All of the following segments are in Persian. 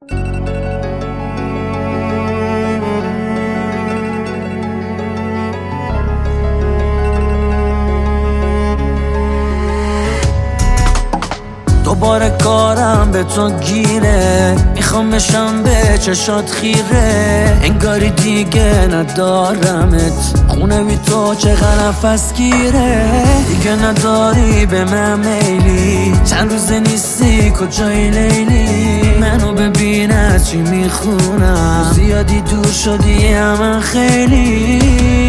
دوباره کارم به تو گیره، میخوام بشم به چشات خیره، انگاری دیگه ندارمت، خونه بی تو چقدر نفس گیره، دیگه نداری به من میلی، چند روزه نیستی کجای لیلی، منو ببین از چی میخونم، زیادی دور شدی من خیلی،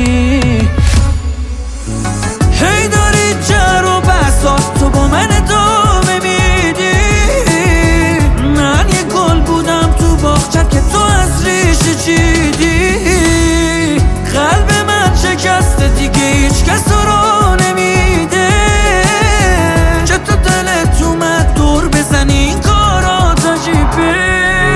هی داری جر و بسات تو با من ادامه میدی، من یه گل بودم تو باغچت که تو از ریشه چیدی، قلب من شکسته دیگه هیچ کس رو نمیده، چه تو دلت اومد دور بزنی این کارات عجیبه.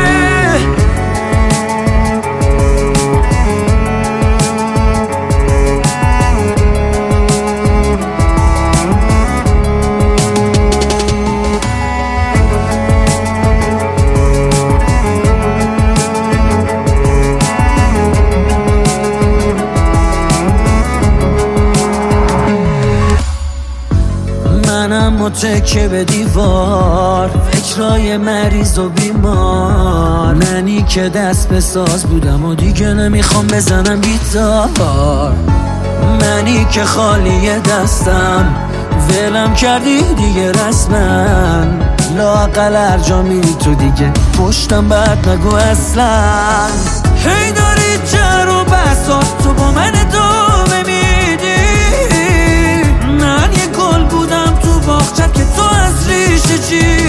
منم متکه به دیوار، فکرای مریض و بیمار، منی که دست به ساز بودم و دیگه نمیخوام بزنم گیتار، منی که خالی دستم ولم کردی دیگه رسما، لااقل هر جا میری تو دیگه پشتم بعد نگو اصلا، هی داری جر و بسات تو با من ادامه میدی، من یه گل بودم تو باغچت که تو از ریشه چی